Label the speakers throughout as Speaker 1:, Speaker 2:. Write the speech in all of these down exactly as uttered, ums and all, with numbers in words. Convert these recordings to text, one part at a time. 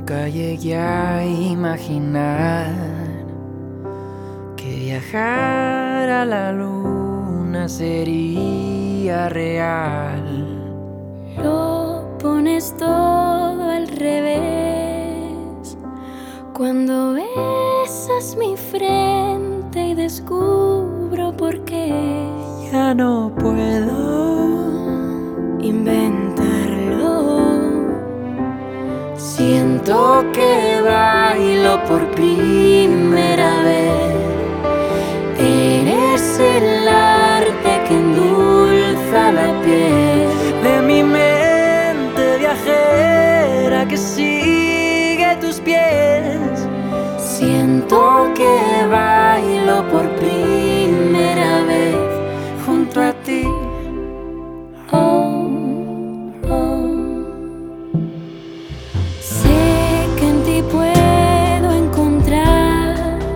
Speaker 1: Nunca llegué a imaginar que viajar a la luna sería real.
Speaker 2: Lo pones todo al revés cuando besas mi frente y descubro por qué
Speaker 1: Ya no puedo
Speaker 2: inventarlo.
Speaker 1: Siento que bailo por primera vez. Eres el arte que endulza la piel de mi mente viajera que sigue tus pies. Siento que bailo por primera vez junto a ti.
Speaker 2: Oh, oh. Sé que en ti puedo encontrar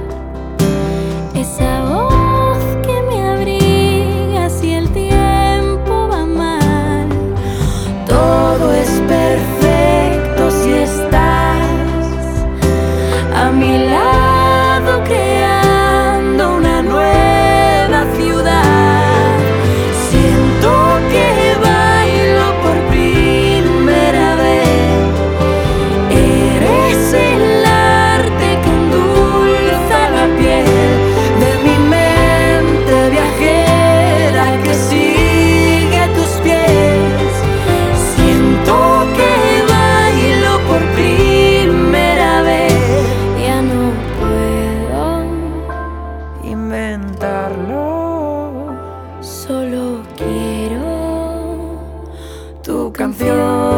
Speaker 2: esa voz que me abriga si el tiempo va mal.
Speaker 1: Todo es perfecto si estás a mi lado, creando una nueva ciudad. Siento que bailo por primera vez. Eres el arte que endulza la piel de mi mente viajera que sigue tus pies. Siento que bailo por primera vez.
Speaker 2: Ya no puedo
Speaker 1: Inventarlo,
Speaker 2: Solo quiero
Speaker 1: tu canción.